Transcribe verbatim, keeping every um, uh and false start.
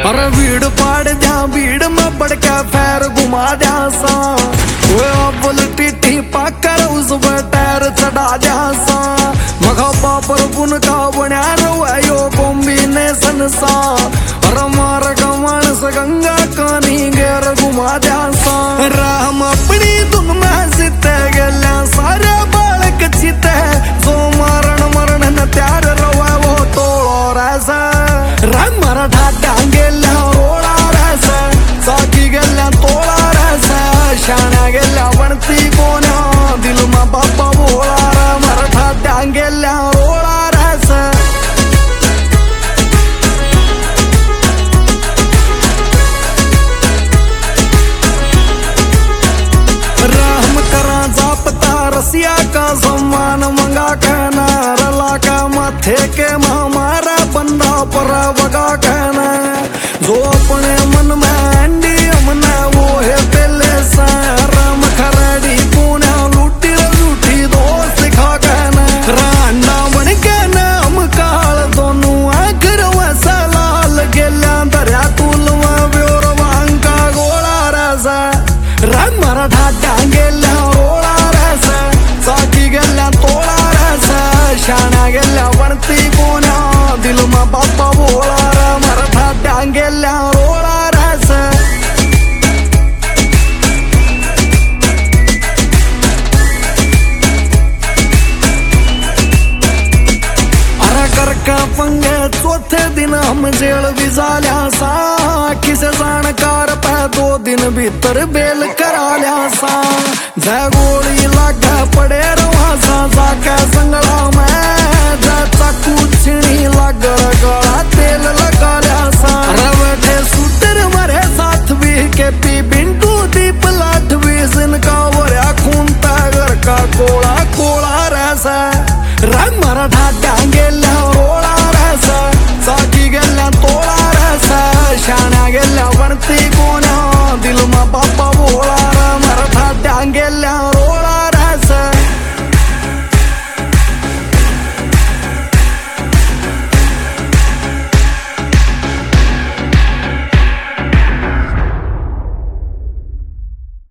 अरे भीड़ पाड़ जा भीड़ में बढ़ के पैर घुमा जा सा बुलटी पाकर उस टायर चढ़ा जा सा मखा पापर गुन का बना रो कॉम्बिनेशन सा अरे मार गमान से गंगा कानी गेर घुमा जा सा राम अपनी धुन में सीते गल्या सारे बालक चिते जो मारण मरण न त्यार रवा वो तोड़ो रैसा राम मरा ढाडा गेल्या रोड़ा रैसा साकी गेल्या तोड़ा रैसा शाना गेल्या बनती कोना दिल में बापा बोला रा मरा ढाडा गेल्या रोड़ा रैसा राम करा जापता रसिया का सम्मान मंगा कहना रला का माथे के हमारा बंदा पर बगा कहना जो अपने मन में अंडी हमने वो है पहले सा राम खराड़ी पुण्या लूटी लूटी दोस्त खा कहना रांडा बन के नाम काल दोनों आखिर वैसा लाल गेल्या दरिया तुल में ब्योर वांका गोला रसा राम मरा ढाडा गेल्या रोड़ा रसा साकी गेल्या तोड़ा रसा शाना गेल्या बनती कोना दिल में बापा बोला रा मरा ढाडा गेल्या रोड़ा रसा अरे करका पंगे चौथे दिन हम जेल बिजाल्या सा किसे जानकार पे दो दिन भीतर बेल करा लिया सा जय गोली लागे पड़े रवा सा जाके संगड़ा में जा चाकू छिणी लग रगा